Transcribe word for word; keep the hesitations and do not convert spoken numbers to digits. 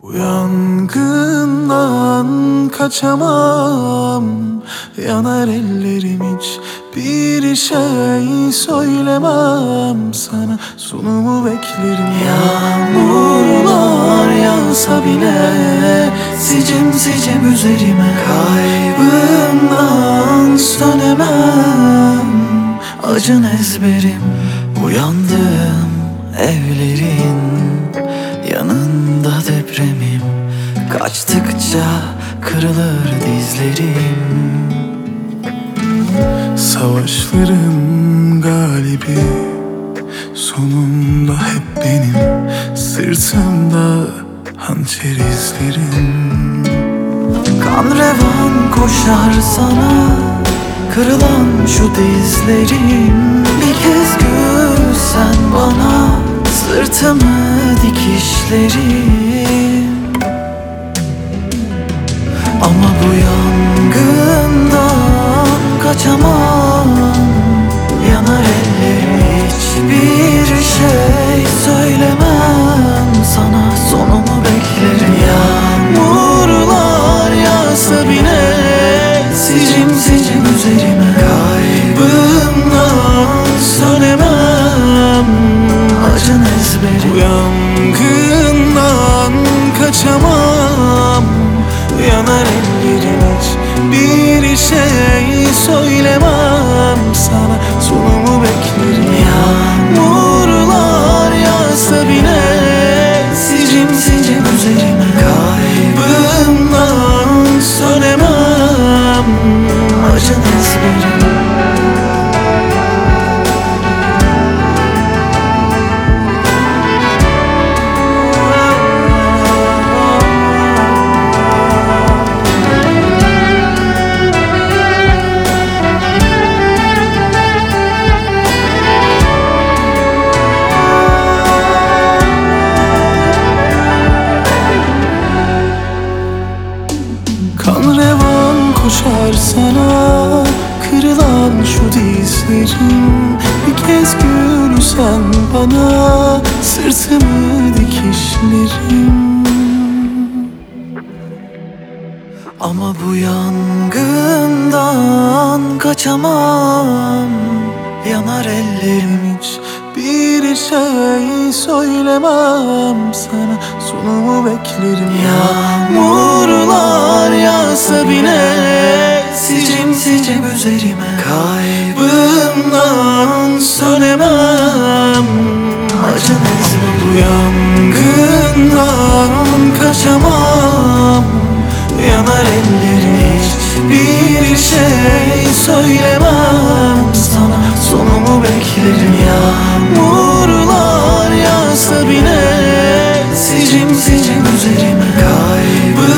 Bu yangından kaçamam, yanar ellerim, hiç bir şey söylemem sana, sonumu beklerim. Yağmurlar yağsa bile sicim sicim üzerime, kaybımdan sönemem, acın ezberim. Uyandığım evlerin yanında depremim, kaçtıkça kırılır dizlerim. Savaşların galibi sonunda hep benim, sırtımda hançer izlerim. Kan revan koşar sana, kırılan şu dizlerim. Bir kez gülsen bana, sırtımı dikişlerim. Ama bu yangından kaçamam, yanar ellerim, hiçbir şey söylemem sana, sonumu beklerim. Yağmurlar yağsa bile sicim sicim üzerime, kaybımdan sönemem, acın ezberim. Bu yangından kaçamam, yanar ellerim, hiç bir şey söylemem sana, sonumu beklerim. Yağmurlar yağsa bile sicim sicim üzerime, kaybımdan sönemem, acın ezberim. Kan revan koşar sana, kırılan şu dizlerim. Bir kez gülsen bana, sırtımı dikişlerim. Ama bu yangından kaçamam, yanar ellerim, hiç bir şey söylemem sana, sonumu beklerim. Yağmurlar yağsa bile sicim sicim üzerime, kaybımdan sönemem, acın ezberim. Bu yangından kaçamam, yanar ellerim, hiçbir şey söylemem sana, sonumu beklerim. Yağmurlar yağsa bile sicim sicim üzerime, kaybımdan